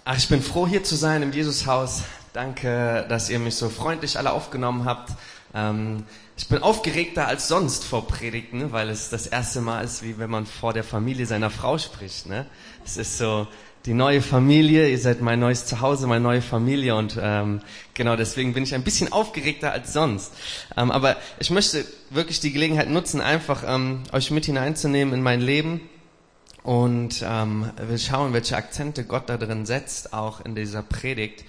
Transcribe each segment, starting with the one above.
Ach, ich bin froh, hier zu sein im Jesushaus. Danke, dass ihr mich so freundlich alle aufgenommen habt. Ich bin aufgeregter als sonst vor Predigten, weil es das erste Mal ist, wie wenn man vor der Familie seiner Frau spricht. Ne? Es ist so die neue Familie, ihr seid mein neues Zuhause, meine neue Familie und genau deswegen bin ich ein bisschen aufgeregter als sonst. Aber ich möchte wirklich die Gelegenheit nutzen, einfach euch mit hineinzunehmen in mein Leben. Und wir schauen, welche Akzente Gott da drin setzt, auch in dieser Predigt.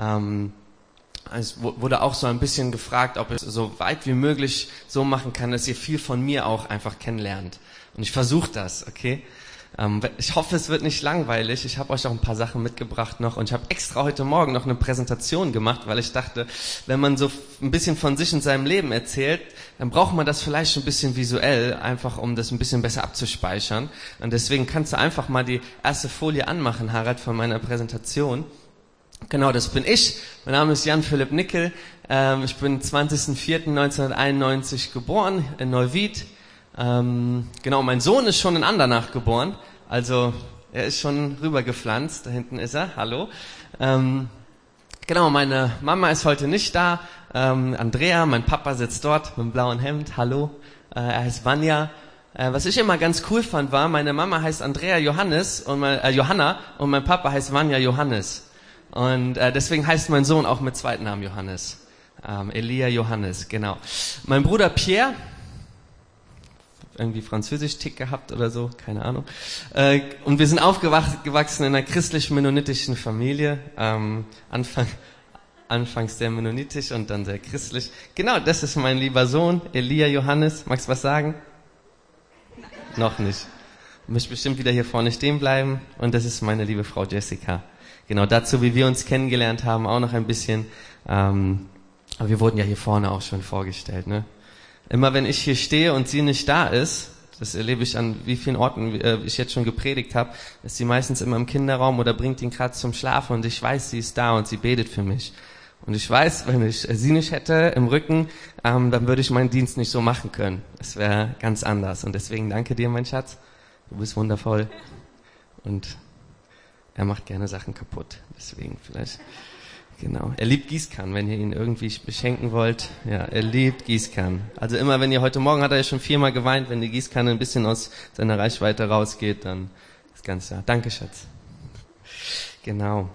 Es wurde auch so ein bisschen gefragt, ob ich es so weit wie möglich so machen kann, dass ihr viel von mir auch einfach kennenlernt. Und ich versuche das, okay? Ich hoffe, es wird nicht langweilig. Ich habe euch auch ein paar Sachen mitgebracht noch. Und ich habe extra heute Morgen noch eine Präsentation gemacht, weil ich dachte, wenn man so ein bisschen von sich und seinem Leben erzählt, dann braucht man das vielleicht ein bisschen visuell, einfach um das ein bisschen besser abzuspeichern. Und deswegen kannst du einfach mal die erste Folie anmachen, Harald, von meiner Präsentation. Genau, das bin ich. Mein Name ist Jan-Philipp Nickel. Ich bin 20.04.1991 geboren in Neuwied. Genau, mein Sohn ist schon in Andernach geboren. Also, er ist schon rübergepflanzt. Da hinten ist er. Hallo. Genau, meine Mama ist heute nicht da. Andrea, mein Papa sitzt dort mit dem blauen Hemd. Hallo. Er heißt Vanja. Was ich immer ganz cool fand, war, meine Mama heißt Andrea Johanna und mein Papa heißt Vanja Johannes. Und deswegen heißt mein Sohn auch mit Zweitnamen Johannes. Elia Johannes, genau. Mein Bruder Pierre, irgendwie Französisch-Tick gehabt oder so, keine Ahnung. Und wir sind aufgewachsen in einer christlich-mennonitischen Familie. Anfangs sehr mennonitisch und dann sehr christlich. Genau, das ist mein lieber Sohn, Elia Johannes. Magst du was sagen? Noch nicht. Ich möchte bestimmt wieder hier vorne stehen bleiben. Und das ist meine liebe Frau Jessica. Genau, dazu, wie wir uns kennengelernt haben, auch noch ein bisschen. Aber wir wurden ja hier vorne auch schon vorgestellt, ne? Immer wenn ich hier stehe und sie nicht da ist, das erlebe ich an wie vielen Orten ich jetzt schon gepredigt habe, ist sie meistens immer im Kinderraum oder bringt ihn gerade zum Schlafen und ich weiß, sie ist da und sie betet für mich. Und ich weiß, wenn ich sie nicht hätte im Rücken, dann würde ich meinen Dienst nicht so machen können. Es wäre ganz anders. Und deswegen danke dir, mein Schatz. Du bist wundervoll. Und er macht gerne Sachen kaputt. Deswegen vielleicht... Genau. Er liebt Gießkannen, wenn ihr ihn irgendwie beschenken wollt. Ja, er liebt Gießkannen. Also immer, wenn ihr heute Morgen hat er ja schon 4-mal geweint, wenn die Gießkanne ein bisschen aus seiner Reichweite rausgeht, dann ist ganz klar. Danke, Schatz. Genau.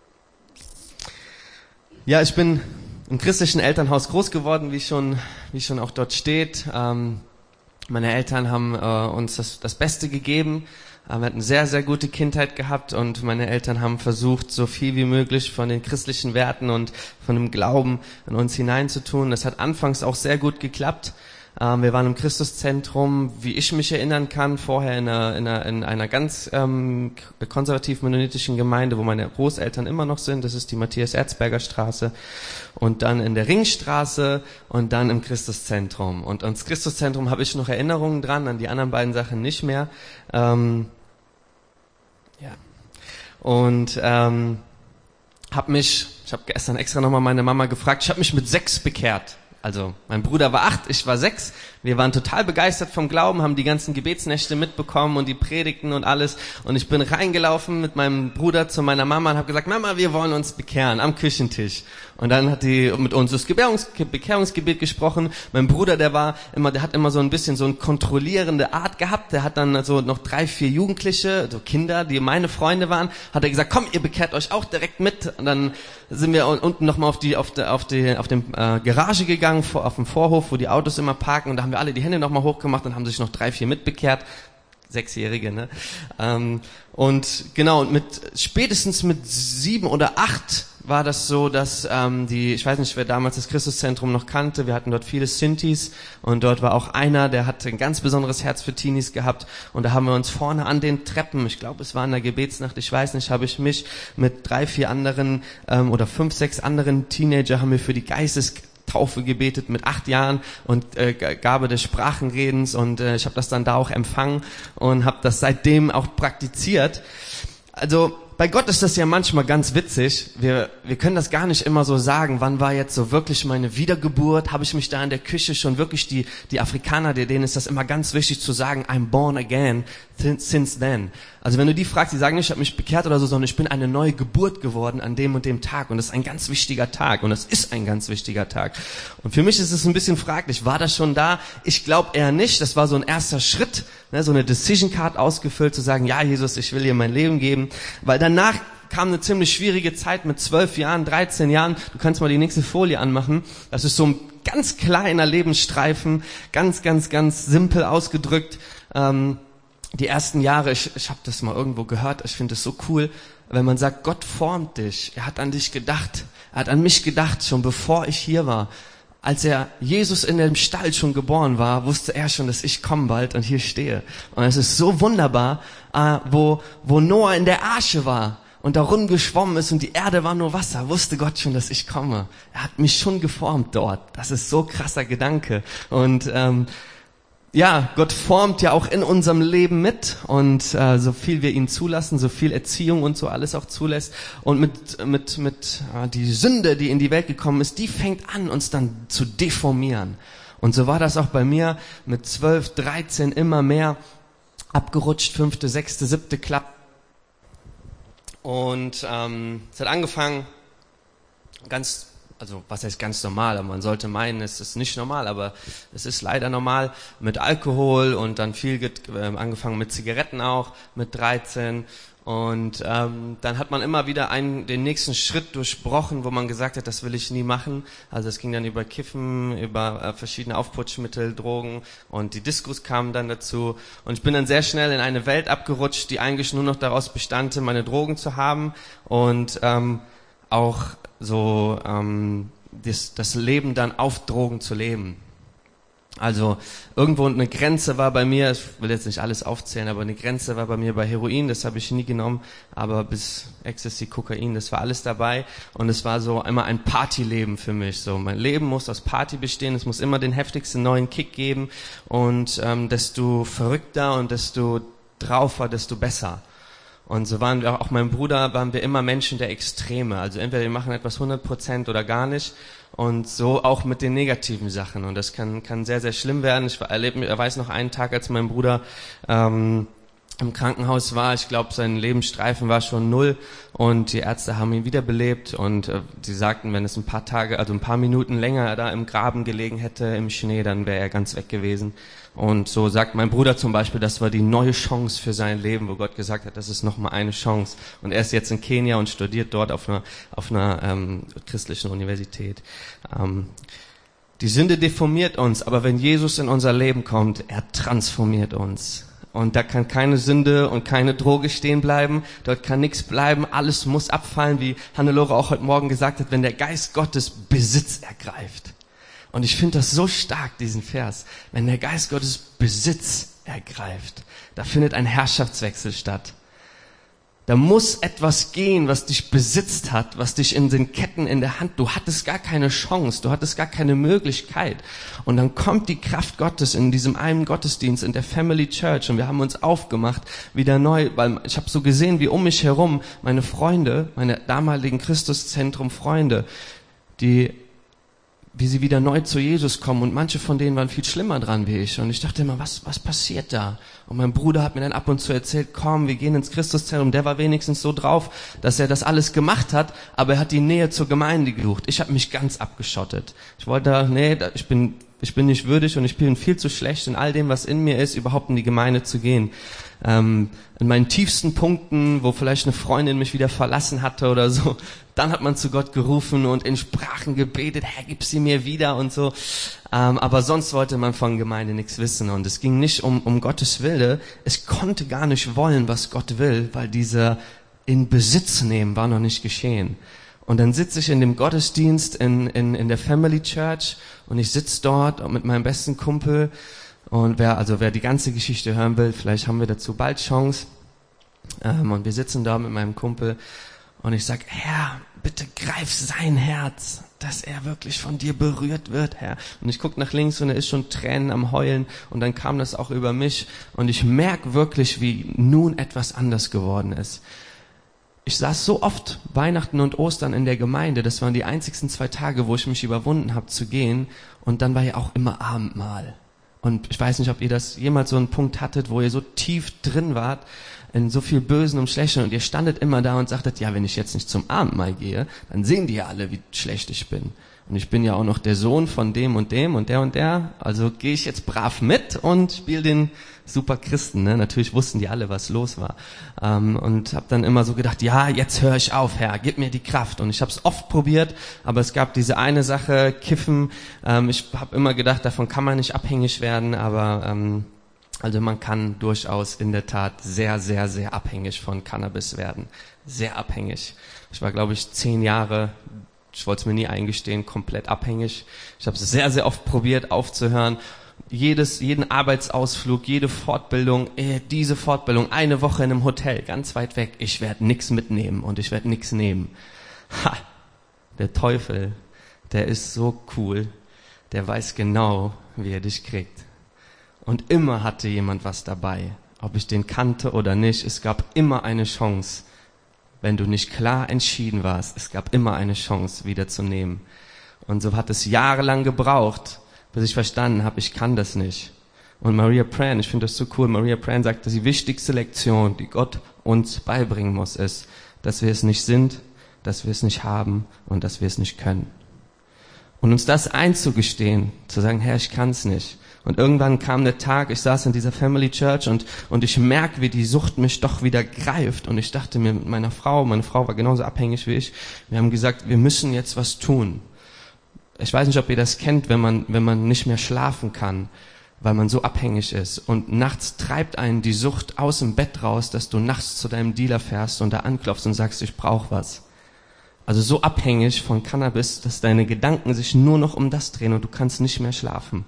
Ja, ich bin im christlichen Elternhaus groß geworden, wie schon auch dort steht. Meine Eltern haben uns das Beste gegeben. Wir hatten eine sehr, sehr gute Kindheit gehabt und meine Eltern haben versucht, so viel wie möglich von den christlichen Werten und von dem Glauben in uns hineinzutun. Das hat anfangs auch sehr gut geklappt. Wir waren im Christuszentrum, wie ich mich erinnern kann, vorher in einer ganz konservativ-mennonitischen Gemeinde, wo meine Großeltern immer noch sind. Das ist die Matthias-Erzberger-Straße. Und dann in der Ringstraße und dann im Christuszentrum. Und ans Christuszentrum habe ich noch Erinnerungen dran, an die anderen beiden Sachen nicht mehr. Und ich habe gestern extra nochmal meine Mama gefragt, ich habe mich mit 6 bekehrt. Also, mein Bruder war 8, ich war 6. Wir waren total begeistert vom Glauben, haben die ganzen Gebetsnächte mitbekommen und die Predigten und alles. Und ich bin reingelaufen mit meinem Bruder zu meiner Mama und habe gesagt, Mama, wir wollen uns bekehren am Küchentisch. Und dann hat die mit uns das Bekehrungsgebet gesprochen. Mein Bruder, der hat immer so ein bisschen so eine kontrollierende Art gehabt. Der hat dann so noch 3, 4 Jugendliche, so Kinder, die meine Freunde waren, hat er gesagt, komm, ihr bekehrt euch auch direkt mit. Und dann sind wir unten nochmal auf dem Garage gegangen, auf dem Vorhof, wo die Autos immer parken. Und da haben wir alle die Hände nochmal hochgemacht und haben sich noch 3, 4 mitbekehrt. 6-Jährige, ne? Und genau, spätestens mit 7 oder 8 war das so, dass ich weiß nicht, wer damals das Christuszentrum noch kannte, wir hatten dort viele Sintis und dort war auch einer, der hatte ein ganz besonderes Herz für Teenies gehabt und da haben wir uns vorne an den Treppen, ich glaube es war in der Gebetsnacht, ich weiß nicht, habe ich mich mit 3, 4 anderen oder 5, 6 anderen Teenager haben wir für die Geistestaufe gebetet mit 8 Jahren und Gabe des Sprachenredens und ich habe das dann da auch empfangen und habe das seitdem auch praktiziert. Also bei Gott ist das ja manchmal ganz witzig. Wir können das gar nicht immer so sagen. Wann war jetzt so wirklich meine Wiedergeburt? Habe ich mich da in der Küche schon wirklich die Afrikaner, denen ist das immer ganz wichtig zu sagen, I'm born again. since then. Also wenn du die fragst, die sagen nicht, ich habe mich bekehrt oder so, sondern ich bin eine neue Geburt geworden an dem und dem Tag. Und das ist ein ganz wichtiger Tag. Und das ist ein ganz wichtiger Tag. Und für mich ist es ein bisschen fraglich. War das schon da? Ich glaube eher nicht. Das war so ein erster Schritt, ne, so eine Decision Card ausgefüllt, zu sagen, ja Jesus, ich will dir mein Leben geben. Weil danach kam eine ziemlich schwierige Zeit mit 12 Jahren, 13 Jahren. Du kannst mal die nächste Folie anmachen. Das ist so ein ganz kleiner Lebensstreifen, ganz simpel ausgedrückt. Die ersten Jahre, ich habe das mal irgendwo gehört, ich finde es so cool, wenn man sagt, Gott formt dich, er hat an dich gedacht, er hat an mich gedacht, schon bevor ich hier war. Als er Jesus in dem Stall schon geboren war, wusste er schon, dass ich komme bald und hier stehe. Und es ist so wunderbar, wo Noah in der Arche war und da rumgeschwommen ist und die Erde war nur Wasser, wusste Gott schon, dass ich komme. Er hat mich schon geformt dort. Das ist so krasser Gedanke. Und ja, Gott formt ja auch in unserem Leben mit und so viel wir ihn zulassen, so viel Erziehung und so alles auch zulässt und mit die Sünde, die in die Welt gekommen ist, die fängt an, uns dann zu deformieren. Und so war das auch bei mir mit 12, 13 immer mehr abgerutscht, 5., 6., 7. Klasse. Und es hat angefangen also was heißt ganz normal, aber man sollte meinen, es ist nicht normal, aber es ist leider normal, mit Alkohol und dann angefangen mit Zigaretten auch, mit 13 und dann hat man immer wieder den nächsten Schritt durchbrochen, wo man gesagt hat, das will ich nie machen. Also es ging dann über Kiffen, über verschiedene Aufputschmittel, Drogen und die Diskos kamen dann dazu und ich bin dann sehr schnell in eine Welt abgerutscht, die eigentlich nur noch daraus bestand, meine Drogen zu haben und auch so das Leben dann auf Drogen zu leben. Also irgendwo eine Grenze war bei mir, ich will jetzt nicht alles aufzählen, aber eine Grenze war bei mir bei Heroin, das habe ich nie genommen, aber bis Ecstasy, Kokain, das war alles dabei und es war so immer ein Partyleben für mich. So, mein Leben muss aus Party bestehen, es muss immer den heftigsten neuen Kick geben und desto verrückter und desto draufer, desto besser. Und so waren wir, auch mein Bruder, waren wir immer Menschen der Extreme. Also entweder wir machen etwas 100% oder gar nicht. Und so auch mit den negativen Sachen. Und das kann sehr, sehr schlimm werden. Ich weiß noch einen Tag, als mein Bruder im Krankenhaus war. Ich glaube, sein Lebensstreifen war schon 0. Und die Ärzte haben ihn wiederbelebt. Und die sagten, wenn es ein paar Minuten länger da im Graben gelegen hätte, im Schnee, dann wäre er ganz weg gewesen. Und so sagt mein Bruder zum Beispiel, das war die neue Chance für sein Leben, wo Gott gesagt hat, das ist nochmal eine Chance. Und er ist jetzt in Kenia und studiert dort auf einer christlichen Universität. Die Sünde deformiert uns, aber wenn Jesus in unser Leben kommt, er transformiert uns. Und da kann keine Sünde und keine Droge stehen bleiben, dort kann nichts bleiben, alles muss abfallen, wie Hannelore auch heute Morgen gesagt hat, wenn der Geist Gottes Besitz ergreift. Und ich finde das so stark, diesen Vers. Wenn der Geist Gottes Besitz ergreift, da findet ein Herrschaftswechsel statt. Da muss etwas gehen, was dich besitzt hat, was dich in den Ketten in der Hand, du hattest gar keine Chance, du hattest gar keine Möglichkeit. Und dann kommt die Kraft Gottes in diesem einen Gottesdienst in der Family Church und wir haben uns aufgemacht, wieder neu, weil ich habe so gesehen, wie um mich herum meine Freunde, meine damaligen Christuszentrum-Freunde, wie sie wieder neu zu Jesus kommen und manche von denen waren viel schlimmer dran wie ich und ich dachte immer, was passiert da? Und mein Bruder hat mir dann ab und zu erzählt, komm, wir gehen ins Christuszentrum, der war wenigstens so drauf, dass er das alles gemacht hat, aber er hat die Nähe zur Gemeinde gesucht. Ich habe mich ganz abgeschottet. Ich wollte, ich bin nicht würdig und ich bin viel zu schlecht in all dem, was in mir ist, überhaupt in die Gemeinde zu gehen. In meinen tiefsten Punkten, wo vielleicht eine Freundin mich wieder verlassen hatte oder so, dann hat man zu Gott gerufen und in Sprachen gebetet, Herr, gib sie mir wieder und so. Aber sonst wollte man von Gemeinde nichts wissen und es ging nicht um Gottes Wille. Es konnte gar nicht wollen, was Gott will, weil dieser in Besitz nehmen war noch nicht geschehen. Und dann sitze ich in dem Gottesdienst in der Family Church und ich sitze dort mit meinem besten Kumpel und wer die ganze Geschichte hören will, vielleicht haben wir dazu bald Chance. Und wir sitzen da mit meinem Kumpel und ich sag, Herr, bitte greif sein Herz, dass er wirklich von dir berührt wird, Herr. Und ich guck nach links und er ist schon Tränen am Heulen und dann kam das auch über mich und ich merk wirklich, wie nun etwas anders geworden ist. Ich saß so oft Weihnachten und Ostern in der Gemeinde, das waren die einzigsten 2 Tage, wo ich mich überwunden habe zu gehen und dann war ja auch immer Abendmahl. Und ich weiß nicht, ob ihr das jemals so einen Punkt hattet, wo ihr so tief drin wart, in so viel Bösen und Schlechten und ihr standet immer da und sagtet, ja, wenn ich jetzt nicht zum Abendmahl gehe, dann sehen die ja alle, wie schlecht ich bin. Und ich bin ja auch noch der Sohn von dem und dem und der, also gehe ich jetzt brav mit und spiele den super Christen. Ne? Natürlich wussten die alle, was los war. Und habe dann immer so gedacht, ja, jetzt höre ich auf, Herr, gib mir die Kraft. Und ich habe es oft probiert, aber es gab diese eine Sache, Kiffen. Ich habe immer gedacht, davon kann man nicht abhängig werden, aber also man kann durchaus in der Tat sehr, sehr, sehr abhängig von Cannabis werden. Sehr abhängig. Ich war, glaube ich, 10 Jahre, ich wollte es mir nie eingestehen, komplett abhängig. Ich habe es sehr, sehr oft probiert aufzuhören. Jeden Arbeitsausflug, jede Fortbildung, diese Fortbildung, eine Woche in einem Hotel, ganz weit weg. Ich werde nichts mitnehmen und ich werde nichts nehmen. Ha! Der Teufel, der ist so cool. Der weiß genau, wie er dich kriegt. Und immer hatte jemand was dabei. Ob ich den kannte oder nicht, es gab immer eine Chance. Wenn du nicht klar entschieden warst, es gab immer eine Chance, wieder zu nehmen. Und so hat es jahrelang gebraucht, bis ich verstanden habe, ich kann das nicht. Und Maria Pran, ich finde das so cool, Maria Pran sagt, dass die wichtigste Lektion, die Gott uns beibringen muss, ist, dass wir es nicht sind, dass wir es nicht haben und dass wir es nicht können. Und uns das einzugestehen, zu sagen, Herr, ich kann es nicht. Und irgendwann kam der Tag, ich saß in dieser Family Church und ich merke, wie die Sucht mich doch wieder greift. Und ich dachte mir mit meine Frau war genauso abhängig wie ich, wir haben gesagt, wir müssen jetzt was tun. Ich weiß nicht, ob ihr das kennt, wenn man nicht mehr schlafen kann, weil man so abhängig ist. Und nachts treibt einen die Sucht aus dem Bett raus, dass du nachts zu deinem Dealer fährst und da anklopfst und sagst, ich brauche was. Also so abhängig von Cannabis, dass deine Gedanken sich nur noch um das drehen und du kannst nicht mehr schlafen.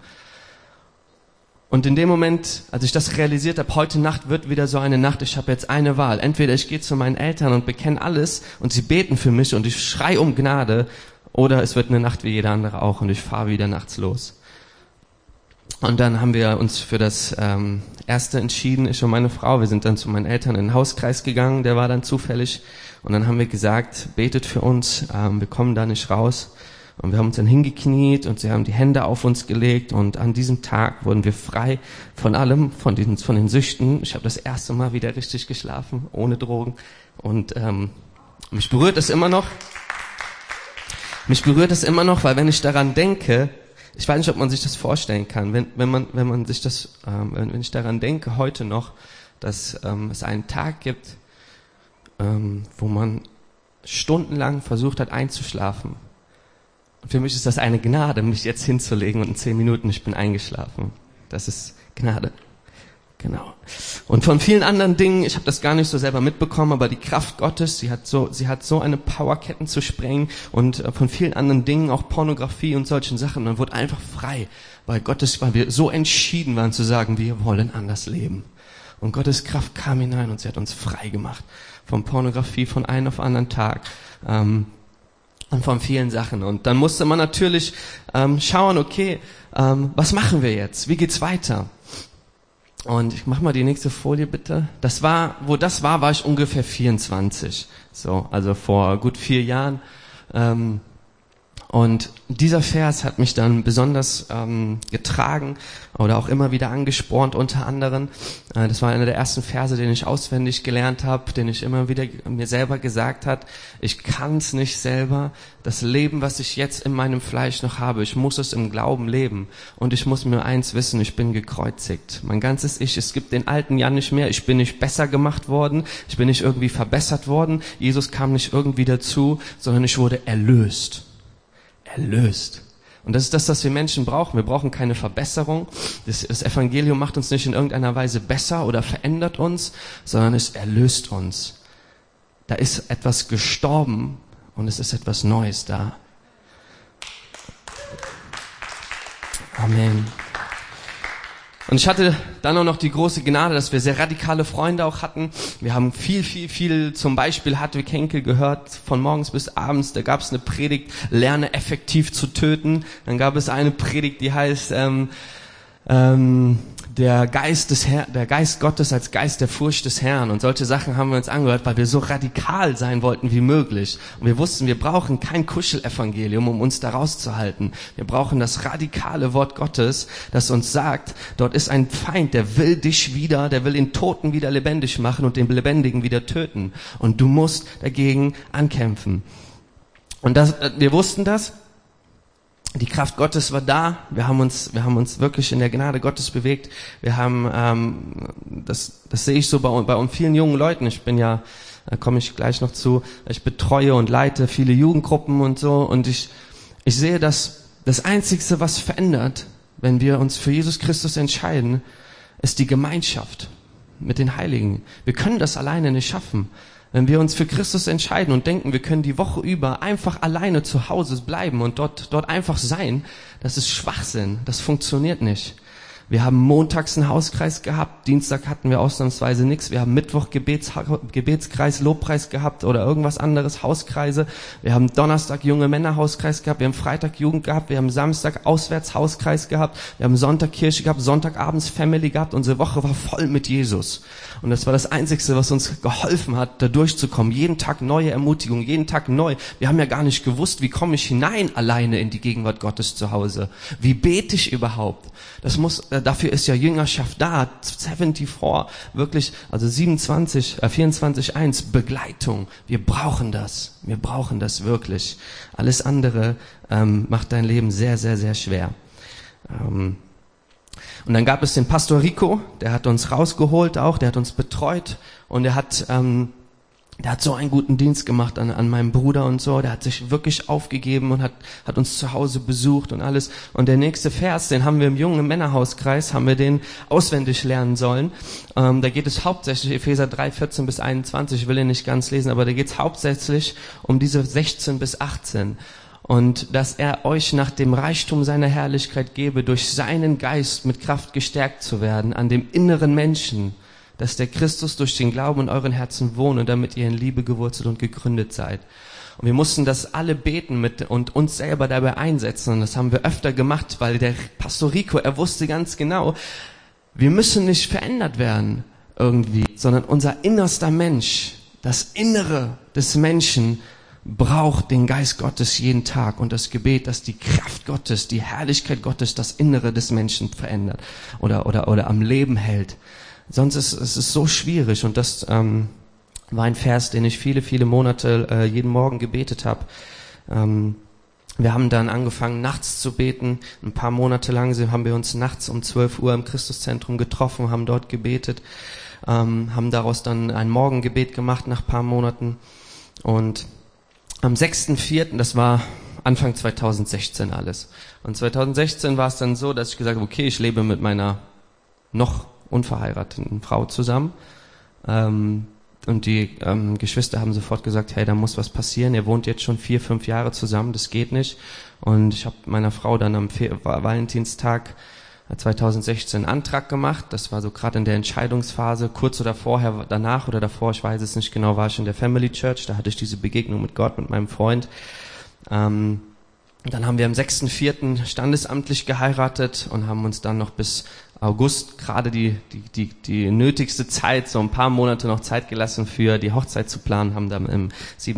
Und in dem Moment, als ich das realisiert habe, heute Nacht wird wieder so eine Nacht, ich habe jetzt eine Wahl. Entweder ich gehe zu meinen Eltern und bekenne alles und sie beten für mich und ich schrei um Gnade, oder es wird eine Nacht wie jeder andere auch und ich fahre wieder nachts los. Und dann haben wir uns für das Erste entschieden, ich und meine Frau. Wir sind dann zu meinen Eltern in den Hauskreis gegangen, der war dann zufällig. Und dann haben wir gesagt, betet für uns, wir kommen da nicht raus. Und wir haben uns dann hingekniet und sie haben die Hände auf uns gelegt. Und an diesem Tag wurden wir frei von allem, von den Süchten. Ich habe das erste Mal wieder richtig geschlafen, ohne Drogen. Und mich berührt es immer noch. Mich berührt es immer noch, weil wenn ich daran denke, ich weiß nicht, ob man sich das vorstellen kann, wenn ich daran denke heute noch, dass es einen Tag gibt, wo man stundenlang versucht hat einzuschlafen. Und für mich ist das eine Gnade, mich jetzt hinzulegen und in 10 Minuten ich bin eingeschlafen. Das ist Gnade. Genau. Und von vielen anderen Dingen, ich habe das gar nicht so selber mitbekommen, aber die Kraft Gottes, sie hat so eine Power, Ketten zu sprengen und von vielen anderen Dingen, auch Pornografie und solchen Sachen. Man wurde einfach frei, weil wir so entschieden waren zu sagen, wir wollen anders leben. Und Gottes Kraft kam hinein und sie hat uns frei gemacht. Von Pornografie, von einem auf anderen Tag. Und von vielen Sachen. Und dann musste man natürlich schauen, okay, was machen wir jetzt? Wie geht's weiter? Und ich mach mal die nächste Folie bitte. Wo das war ich ungefähr 24. So, also vor gut 4 Jahren. Und dieser Vers hat mich dann besonders getragen oder auch immer wieder angespornt unter anderem. Das war einer der ersten Verse, den ich auswendig gelernt habe, den ich immer wieder mir selber gesagt hat. Ich kann es nicht selber. Das Leben, was ich jetzt in meinem Fleisch noch habe, ich muss es im Glauben leben. Und ich muss mir eins wissen, ich bin gekreuzigt. Mein ganzes Ich, es gibt den alten Jan nicht mehr. Ich bin nicht besser gemacht worden. Ich bin nicht irgendwie verbessert worden. Jesus kam nicht irgendwie dazu, sondern ich wurde erlöst. Erlöst. Und das ist das, was wir Menschen brauchen. Wir brauchen keine Verbesserung. Das Evangelium macht uns nicht in irgendeiner Weise besser oder verändert uns, sondern es erlöst uns. Da ist etwas gestorben und es ist etwas Neues da. Amen. Und ich hatte dann auch noch die große Gnade, dass wir sehr radikale Freunde auch hatten. Wir haben viel, zum Beispiel Hartwig Henkel gehört, von morgens bis abends. Da gab es eine Predigt, lerne effektiv zu töten. Dann gab es eine Predigt, die heißt, der Geist Gottes als Geist der Furcht des Herrn und solche Sachen haben wir uns angehört, weil wir so radikal sein wollten wie möglich. Und wir wussten, wir brauchen kein Kuschelevangelium, um uns da rauszuhalten. Wir brauchen das radikale Wort Gottes, das uns sagt, dort ist ein Feind, der will dich wieder, der will den Toten wieder lebendig machen und den Lebendigen wieder töten. Und du musst dagegen ankämpfen. Und wir wussten das. Die Kraft Gottes war da. Wir haben uns wirklich in der Gnade Gottes bewegt. Wir haben, das sehe ich so bei vielen jungen Leuten. Ich bin ja, da komme ich gleich noch zu, ich betreue und leite viele Jugendgruppen und so. Und ich sehe, dass das Einzigste, was verändert, wenn wir uns für Jesus Christus entscheiden, ist die Gemeinschaft mit den Heiligen. Wir können das alleine nicht schaffen. Wenn wir uns für Christus entscheiden und denken, wir können die Woche über einfach alleine zu Hause bleiben und dort einfach sein, das ist Schwachsinn. Das funktioniert nicht. Wir haben montags einen Hauskreis gehabt, Dienstag hatten wir ausnahmsweise nichts. Wir haben Mittwoch Gebetskreis, Lobpreis gehabt oder irgendwas anderes, Hauskreise. Wir haben Donnerstag junge Männer Hauskreis gehabt, wir haben Freitag Jugend gehabt, wir haben Samstag Auswärtshauskreis gehabt, wir haben Sonntag Kirche gehabt, Sonntagabends Family gehabt. Unsere Woche war voll mit Jesus. Und das war das Einzigste, was uns geholfen hat, da durchzukommen. Jeden Tag neue Ermutigung, jeden Tag neu. Wir haben ja gar nicht gewusst, wie komme ich hinein alleine in die Gegenwart Gottes zu Hause? Wie bete ich überhaupt? Dafür ist ja Jüngerschaft da, 74, wirklich, also 24:1, Begleitung. Wir brauchen das wirklich. Alles andere macht dein Leben sehr, sehr, sehr schwer. Und dann gab es den Pastor Rico, der hat uns rausgeholt auch, der hat uns betreut und der hat so einen guten Dienst gemacht an meinem Bruder und so. Der hat sich wirklich aufgegeben und hat uns zu Hause besucht und alles. Und der nächste Vers, den haben wir im jungen Männerhauskreis, haben wir den auswendig lernen sollen. Da geht es hauptsächlich, Epheser 3:14-21, ich will ihn nicht ganz lesen, aber da geht es hauptsächlich um diese 16-18. Und dass er euch nach dem Reichtum seiner Herrlichkeit gebe, durch seinen Geist mit Kraft gestärkt zu werden, an dem inneren Menschen, dass der Christus durch den Glauben in euren Herzen wohnt und damit ihr in Liebe gewurzelt und gegründet seid. Und wir mussten das alle beten und uns selber dabei einsetzen. Und das haben wir öfter gemacht, weil der Pastor Rico, er wusste ganz genau, wir müssen nicht verändert werden irgendwie, sondern unser innerster Mensch, das Innere des Menschen, braucht den Geist Gottes jeden Tag und das Gebet, dass die Kraft Gottes, die Herrlichkeit Gottes das Innere des Menschen verändert oder am Leben hält. Sonst ist es so schwierig und das war ein Vers, den ich viele, viele Monate jeden Morgen gebetet habe. Wir haben dann angefangen, nachts zu beten. Ein paar Monate lang haben wir uns nachts um 12 Uhr im Christuszentrum getroffen, haben dort gebetet, haben daraus dann ein Morgengebet gemacht nach ein paar Monaten. Und am 6.4., das war Anfang 2016 alles. Und 2016 war es dann so, dass ich gesagt habe, okay, ich lebe mit meiner noch unverheirateten Frau zusammen. Und die Geschwister haben sofort gesagt, hey, da muss was passieren. Ihr wohnt jetzt schon 4-5 Jahre zusammen, das geht nicht. Und ich habe meiner Frau dann am Valentinstag 2016 einen Antrag gemacht. Das war so gerade in der Entscheidungsphase. Kurz oder danach oder davor, ich weiß es nicht genau, war ich in der Family Church. Da hatte ich diese Begegnung mit Gott, mit meinem Freund. Dann haben wir am 6.4. standesamtlich geheiratet und haben uns dann noch bis August gerade die nötigste Zeit, so ein paar Monate noch Zeit gelassen für die Hochzeit zu planen, haben dann im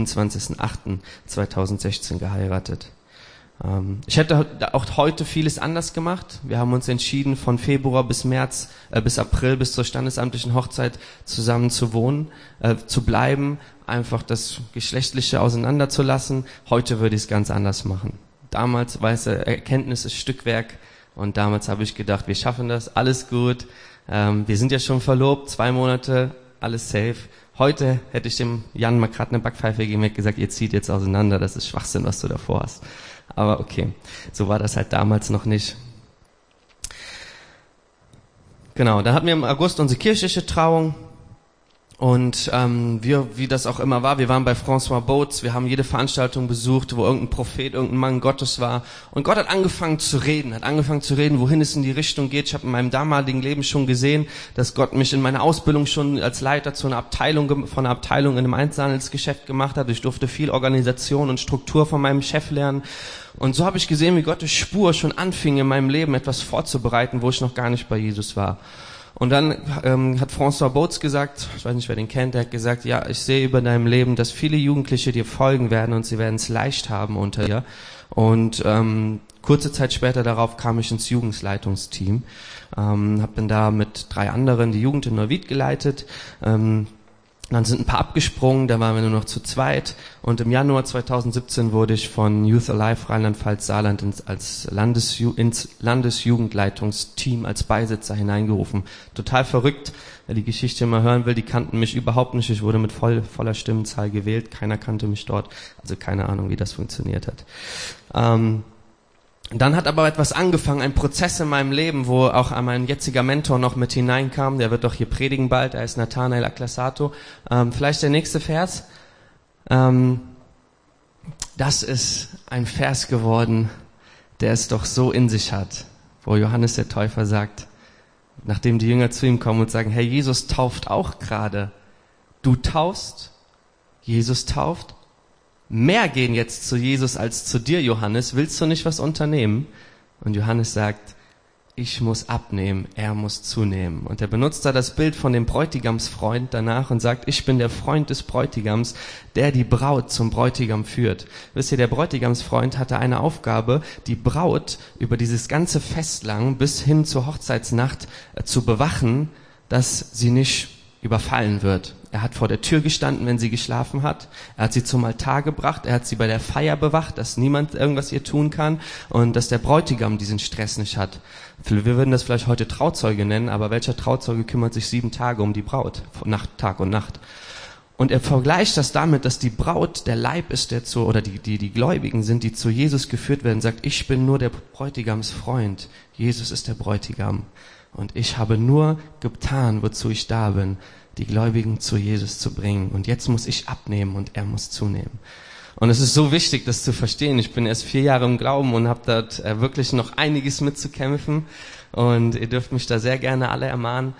27.08.2016 geheiratet. Ich hätte auch heute vieles anders gemacht. Wir haben uns entschieden, von Februar bis April, bis zur standesamtlichen Hochzeit zusammen zu wohnen, zu bleiben, einfach das Geschlechtliche auseinanderzulassen. Heute würde ich es ganz anders machen. Damals, Erkenntnis ist Stückwerk und damals habe ich gedacht, wir schaffen das, alles gut. Wir sind ja schon verlobt, 2 Monate, alles safe. Heute hätte ich dem Jan mal gerade eine Backpfeife gegeben und gesagt, ihr zieht jetzt auseinander, das ist Schwachsinn, was du davor hast. Aber okay, so war das halt damals noch nicht. Genau, dann hatten wir im August unsere kirchliche Trauung Und wie das auch immer war, wir waren bei François Boats, wir haben jede Veranstaltung besucht, wo irgendein Prophet, irgendein Mann Gottes war. Und Gott hat angefangen zu reden, wohin es in die Richtung geht. Ich habe in meinem damaligen Leben schon gesehen, dass Gott mich in meiner Ausbildung schon als Leiter von einer Abteilung in einem Einzelhandelsgeschäft gemacht hat. Ich durfte viel Organisation und Struktur von meinem Chef lernen. Und so habe ich gesehen, wie Gottes Spur schon anfing in meinem Leben etwas vorzubereiten, wo ich noch gar nicht bei Jesus war. Und dann hat François Boats gesagt, ich weiß nicht, wer den kennt, der hat gesagt, ja, ich sehe über deinem Leben, dass viele Jugendliche dir folgen werden und sie werden es leicht haben unter dir. Und kurze Zeit später darauf kam ich ins Jugendleitungsteam, habe dann da mit 3 anderen die Jugend in Neuwied geleitet. Dann sind ein paar abgesprungen, da waren wir nur noch zu zweit. Und im Januar 2017 wurde ich von Youth Alive Rheinland-Pfalz-Saarland ins Landesjugendleitungsteam als Beisitzer hineingerufen. Total verrückt. Wer die Geschichte mal hören will, die kannten mich überhaupt nicht. Ich wurde mit voller Stimmenzahl gewählt. Keiner kannte mich dort. Also keine Ahnung, wie das funktioniert hat. Dann hat aber etwas angefangen, ein Prozess in meinem Leben, wo auch mein jetziger Mentor noch mit hineinkam. Der wird doch hier predigen bald. Er ist Nathanael Aclasato. Vielleicht der nächste Vers. Das ist ein Vers geworden, der es doch so in sich hat, wo Johannes der Täufer sagt, nachdem die Jünger zu ihm kommen und sagen, Herr, Jesus tauft auch gerade. Du taufst, Jesus tauft. Mehr gehen jetzt zu Jesus als zu dir, Johannes. Willst du nicht was unternehmen? Und Johannes sagt, ich muss abnehmen, er muss zunehmen. Und er benutzt da das Bild von dem Bräutigamsfreund danach und sagt, ich bin der Freund des Bräutigams, der die Braut zum Bräutigam führt. Wisst ihr, der Bräutigamsfreund hatte eine Aufgabe, die Braut über dieses ganze Fest lang bis hin zur Hochzeitsnacht zu bewachen, dass sie nicht überfallen wird. Er hat vor der Tür gestanden, wenn sie geschlafen hat. Er hat sie zum Altar gebracht. Er hat sie bei der Feier bewacht, dass niemand irgendwas ihr tun kann und dass der Bräutigam diesen Stress nicht hat. Wir würden das vielleicht heute Trauzeuge nennen, aber welcher Trauzeuge kümmert sich 7 Tage um die Braut, Tag und Nacht? Und er vergleicht das damit, dass die Braut der Leib ist, die Gläubigen sind, die zu Jesus geführt werden, sagt, ich bin nur der Bräutigamsfreund. Jesus ist der Bräutigam. Und ich habe nur getan, wozu ich da bin, die Gläubigen zu Jesus zu bringen. Und jetzt muss ich abnehmen und er muss zunehmen. Und es ist so wichtig, das zu verstehen. Ich bin erst 4 Jahre im Glauben und habe dort wirklich noch einiges mitzukämpfen. Und ihr dürft mich da sehr gerne alle ermahnen.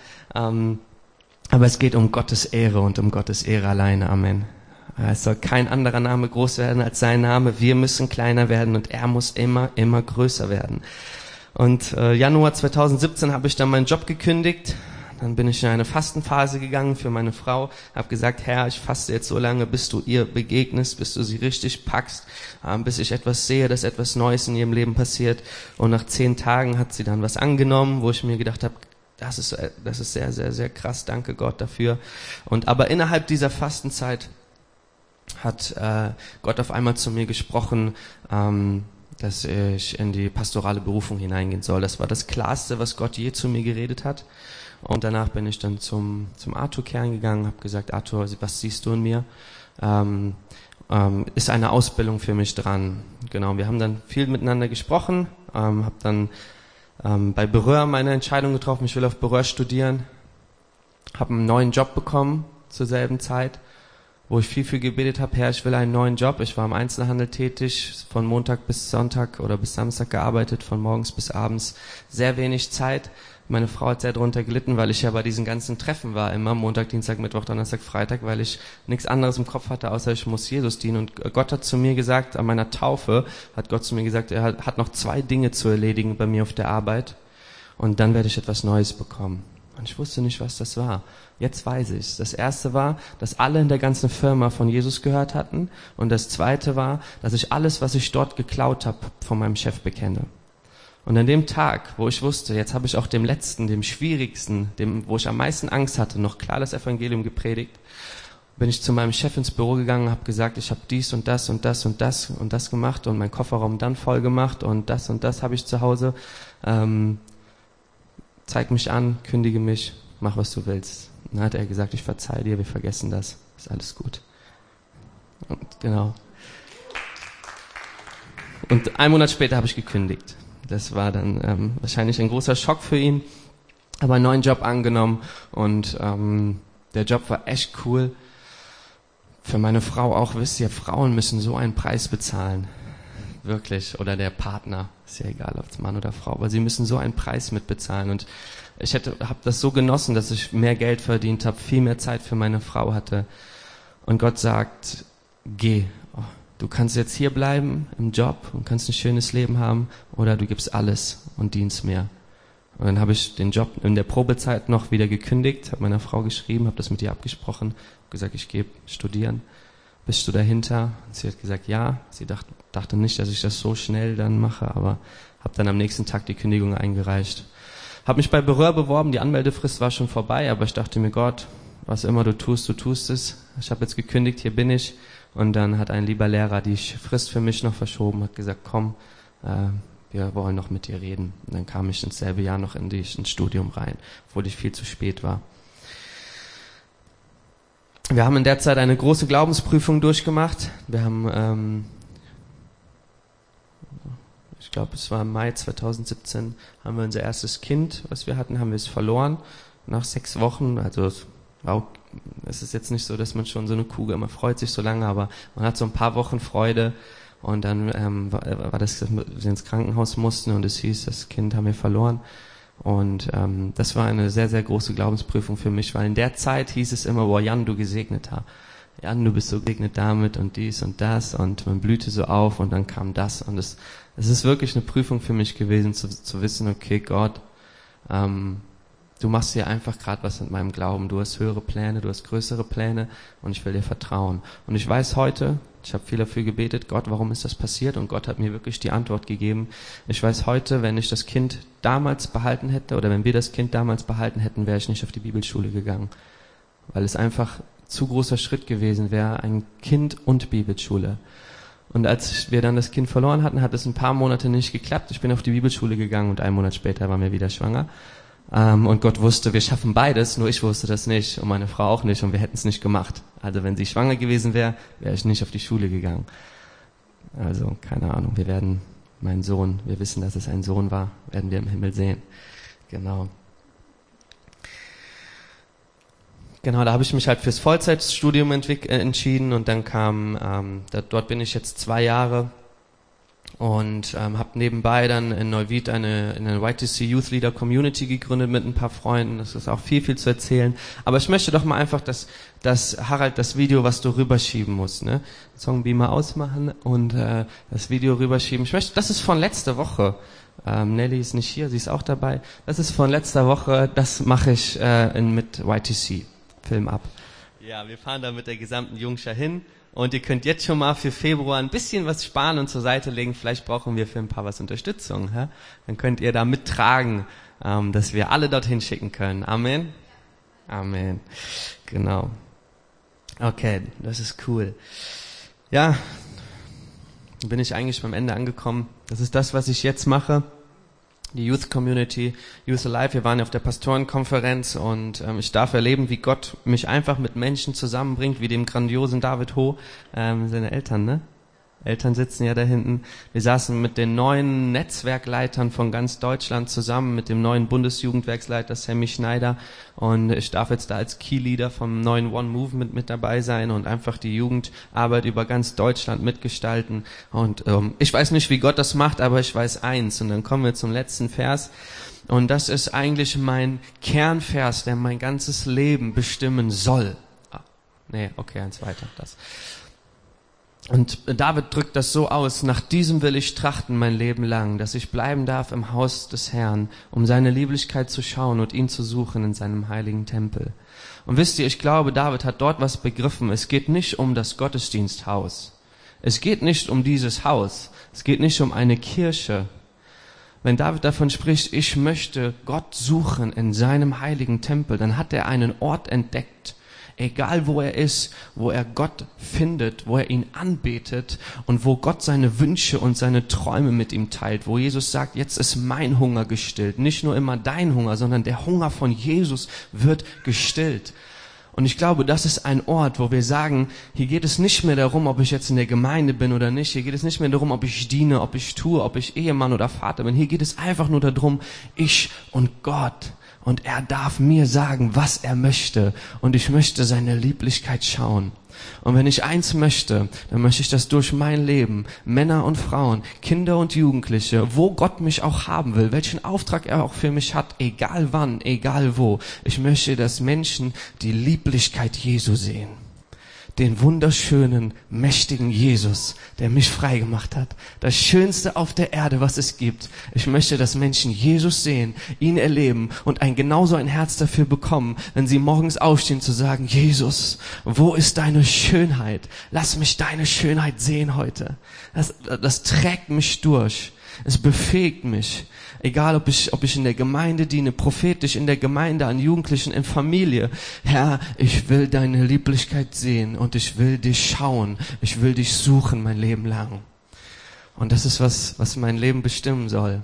Aber es geht um Gottes Ehre und um Gottes Ehre alleine. Amen. Es soll kein anderer Name groß werden als sein Name. Wir müssen kleiner werden und er muss immer, immer größer werden. Und Januar 2017 habe ich dann meinen Job gekündigt. Dann bin ich in eine Fastenphase gegangen für meine Frau. Habe gesagt, Herr, ich faste jetzt so lange, bis du ihr begegnest, bis du sie richtig packst, bis ich etwas sehe, dass etwas Neues in ihrem Leben passiert. Und nach 10 Tagen hat sie dann was angenommen, wo ich mir gedacht habe, das ist sehr, sehr, sehr krass. Danke Gott dafür. Aber innerhalb dieser Fastenzeit hat Gott auf einmal zu mir gesprochen, dass ich in die pastorale Berufung hineingehen soll. Das war das Klarste, was Gott je zu mir geredet hat. Und danach bin ich dann zum Arthur-Kern gegangen, habe gesagt, Arthur, was siehst du in mir? Ist eine Ausbildung für mich dran. Genau, wir haben dann viel miteinander gesprochen, habe dann bei Berühr meine Entscheidung getroffen, ich will auf Berühr studieren, habe einen neuen Job bekommen zur selben Zeit, wo ich viel gebetet habe, Herr, ich will einen neuen Job. Ich war im Einzelhandel tätig, von Montag bis Sonntag oder bis Samstag gearbeitet, von morgens bis abends, sehr wenig Zeit. Meine Frau hat sehr darunter gelitten, weil ich ja bei diesen ganzen Treffen war, immer Montag, Dienstag, Mittwoch, Donnerstag, Freitag, weil ich nichts anderes im Kopf hatte, außer ich muss Jesus dienen. Und Gott hat zu mir gesagt, an meiner Taufe hat Gott zu mir gesagt, er hat noch 2 Dinge zu erledigen bei mir auf der Arbeit und dann werde ich etwas Neues bekommen. Und ich wusste nicht, was das war. Jetzt weiß ich's. Das erste war, dass alle in der ganzen Firma von Jesus gehört hatten. Und das zweite war, dass ich alles, was ich dort geklaut habe, von meinem Chef bekenne. Und an dem Tag, wo ich wusste, jetzt habe ich auch dem Letzten, dem Schwierigsten, wo ich am meisten Angst hatte, noch klar das Evangelium gepredigt, bin ich zu meinem Chef ins Büro gegangen und habe gesagt, ich habe dies und das und das und das und das gemacht und meinen Kofferraum dann voll gemacht und das habe ich zu Hause. Zeig mich an, kündige mich, mach was du willst. Dann hat er gesagt, ich verzeih dir, wir vergessen das, ist alles gut. Und genau. Und 1 Monat später habe ich gekündigt. Das war dann wahrscheinlich ein großer Schock für ihn, aber einen neuen Job angenommen und Der Job war echt cool. Für meine Frau auch, wisst ihr, Frauen müssen so einen Preis bezahlen. Wirklich. Oder der Partner. Ist ja egal, ob es Mann oder Frau. Aber sie müssen so einen Preis mitbezahlen. Und ich habe das so genossen, dass ich mehr Geld verdient habe, viel mehr Zeit für meine Frau hatte. Und Gott sagt, geh. Du kannst jetzt hier bleiben im Job und kannst ein schönes Leben haben. Oder du gibst alles und dienst mir. Und dann habe ich den Job in der Probezeit noch wieder gekündigt, habe meiner Frau geschrieben, habe das mit ihr abgesprochen, habe gesagt, ich gehe studieren. Bist du dahinter? Und sie hat gesagt, ja. Sie dachte nicht, dass ich das so schnell dann mache, aber habe dann am nächsten Tag die Kündigung eingereicht. Habe mich bei Berühr beworben, die Anmeldefrist war schon vorbei, aber ich dachte mir, Gott, was immer du tust es. Ich habe jetzt gekündigt, hier bin ich. Und dann hat ein lieber Lehrer die Frist für mich noch verschoben, hat gesagt, komm, wir wollen noch mit dir reden. Und dann kam ich ins selbe Jahr noch ins Studium rein, obwohl ich viel zu spät war. Wir haben in der Zeit eine große Glaubensprüfung durchgemacht. Wir haben, ich glaube, es war im Mai 2017, haben wir unser erstes Kind, was wir hatten, haben wir es verloren. Nach 6 Wochen, also es ist jetzt nicht so, dass man schon so eine Kugel immer freut sich so lange, aber man hat so ein paar Wochen Freude. Und dann war das, dass wir ins Krankenhaus mussten und es hieß, das Kind haben wir verloren. Und das war eine sehr, sehr große Glaubensprüfung für mich, weil in der Zeit hieß es immer, boah, Jan, du Gesegneter. Jan, du bist so gesegnet damit und dies und das und man blühte so auf und dann kam das. Und es ist wirklich eine Prüfung für mich gewesen, zu wissen, okay, Gott, du machst hier einfach gerade was mit meinem Glauben. Du hast höhere Pläne, du hast größere Pläne und ich will dir vertrauen. Und ich weiß heute, ich habe viel dafür gebetet, Gott, warum ist das passiert? Und Gott hat mir wirklich die Antwort gegeben. Ich weiß heute, wenn ich das Kind damals behalten hätte oder wenn wir das Kind damals behalten hätten, wäre ich nicht auf die Bibelschule gegangen. Weil es einfach zu großer Schritt gewesen wäre, ein Kind und Bibelschule. Und als wir dann das Kind verloren hatten, hat es ein paar Monate nicht geklappt. Ich bin auf die Bibelschule gegangen und 1 Monat später waren wir wieder schwanger. Und Gott wusste, wir schaffen beides, nur ich wusste das nicht und meine Frau auch nicht und wir hätten es nicht gemacht. Also wenn sie schwanger gewesen wäre, wäre ich nicht auf die Schule gegangen. Also keine Ahnung, wir werden meinen Sohn, wir wissen, dass es ein Sohn war, werden wir im Himmel sehen. Genau, da habe ich mich halt fürs Vollzeitstudium entschieden und dann dort bin ich jetzt 2 Jahre. Und habe nebenbei dann in Neuwied eine YTC Youth Leader Community gegründet mit ein paar Freunden. Das ist auch viel zu erzählen. Aber ich möchte doch mal einfach, dass Harald das Video, was du rüberschieben musst, ne? Songbeamer ausmachen und das Video rüberschieben. Das ist von letzter Woche. Nelly ist nicht hier, sie ist auch dabei. Das ist von letzter Woche, das mache ich mit YTC. Film ab. Ja, wir fahren da mit der gesamten Jungschar hin. Und ihr könnt jetzt schon mal für Februar ein bisschen was sparen und zur Seite legen. Vielleicht brauchen wir für ein paar was Unterstützung. Hä? Dann könnt ihr da mittragen, dass wir alle dorthin schicken können. Amen? Amen. Genau. Okay, das ist cool. Ja, bin ich eigentlich beim Ende angekommen. Das ist das, was ich jetzt mache. Die Youth Community, Youth Alive, wir waren ja auf der Pastorenkonferenz und ich darf erleben, wie Gott mich einfach mit Menschen zusammenbringt, wie dem grandiosen David Ho, seine Eltern, ne? Eltern sitzen ja da hinten. Wir saßen mit den neuen Netzwerkleitern von ganz Deutschland zusammen, mit dem neuen Bundesjugendwerksleiter Sammy Schneider und ich darf jetzt da als Keyleader vom neuen One Movement mit dabei sein und einfach die Jugendarbeit über ganz Deutschland mitgestalten und ich weiß nicht, wie Gott das macht, aber ich weiß eins und dann kommen wir zum letzten Vers und das ist eigentlich mein Kernvers, der mein ganzes Leben bestimmen soll. Eins weiter, das. Und David drückt das so aus, nach diesem will ich trachten mein Leben lang, dass ich bleiben darf im Haus des Herrn, um seine Lieblichkeit zu schauen und ihn zu suchen in seinem heiligen Tempel. Und wisst ihr, ich glaube, David hat dort was begriffen. Es geht nicht um das Gottesdiensthaus. Es geht nicht um dieses Haus. Es geht nicht um eine Kirche. Wenn David davon spricht, ich möchte Gott suchen in seinem heiligen Tempel, dann hat er einen Ort entdeckt, egal wo er ist, wo er Gott findet, wo er ihn anbetet und wo Gott seine Wünsche und seine Träume mit ihm teilt, wo Jesus sagt, jetzt ist mein Hunger gestillt. Nicht nur immer dein Hunger, sondern der Hunger von Jesus wird gestillt. Und ich glaube, das ist ein Ort, wo wir sagen, hier geht es nicht mehr darum, ob ich jetzt in der Gemeinde bin oder nicht. Hier geht es nicht mehr darum, ob ich diene, ob ich tue, ob ich Ehemann oder Vater bin. Hier geht es einfach nur darum, ich und Gott. Und er darf mir sagen, was er möchte. Und ich möchte seine Lieblichkeit schauen. Und wenn ich eins möchte, dann möchte ich das durch mein Leben, Männer und Frauen, Kinder und Jugendliche, wo Gott mich auch haben will, welchen Auftrag er auch für mich hat, egal wann, egal wo. Ich möchte, dass Menschen die Lieblichkeit Jesu sehen. Den wunderschönen, mächtigen Jesus, der mich frei gemacht hat. Das Schönste auf der Erde, was es gibt. Ich möchte, dass Menschen Jesus sehen, ihn erleben und genauso ein Herz dafür bekommen, wenn sie morgens aufstehen, zu sagen, Jesus, wo ist deine Schönheit? Lass mich deine Schönheit sehen heute. Das trägt mich durch. Es befähigt mich. Egal, ob ich in der Gemeinde diene, prophetisch in der Gemeinde, an Jugendlichen, in Familie. Herr, ich will deine Lieblichkeit sehen und ich will dich schauen. Ich will dich suchen mein Leben lang. Und das ist was mein Leben bestimmen soll.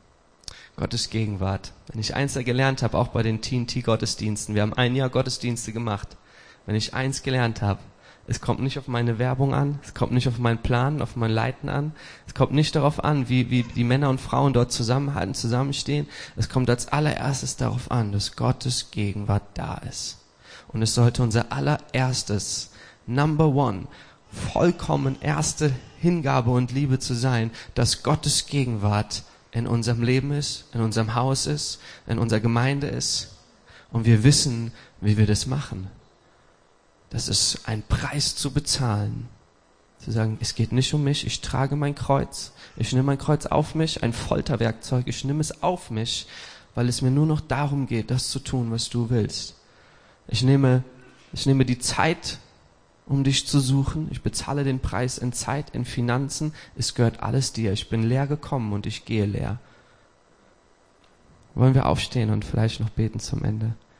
Gottes Gegenwart. Wenn ich eins da gelernt habe, auch bei den TNT-Gottesdiensten, wir haben 1 Jahr Gottesdienste gemacht. Wenn ich eins gelernt habe, es kommt nicht auf meine Werbung an, es kommt nicht auf meinen Plan, auf mein Leiten an, es kommt nicht darauf an, wie die Männer und Frauen dort zusammenhalten, zusammenstehen. Es kommt als allererstes darauf an, dass Gottes Gegenwart da ist. Und es sollte unser allererstes, Number One, vollkommen erste Hingabe und Liebe zu sein, dass Gottes Gegenwart in unserem Leben ist, in unserem Haus ist, in unserer Gemeinde ist. Und wir wissen, wie wir das machen. Das ist ein Preis zu bezahlen. Zu sagen, es geht nicht um mich, ich trage mein Kreuz, ich nehme mein Kreuz auf mich, ein Folterwerkzeug, ich nehme es auf mich, weil es mir nur noch darum geht, das zu tun, was du willst. Ich nehme die Zeit, um dich zu suchen, ich bezahle den Preis in Zeit, in Finanzen, es gehört alles dir. Ich bin leer gekommen und ich gehe leer. Wollen wir aufstehen und vielleicht noch beten zum Ende?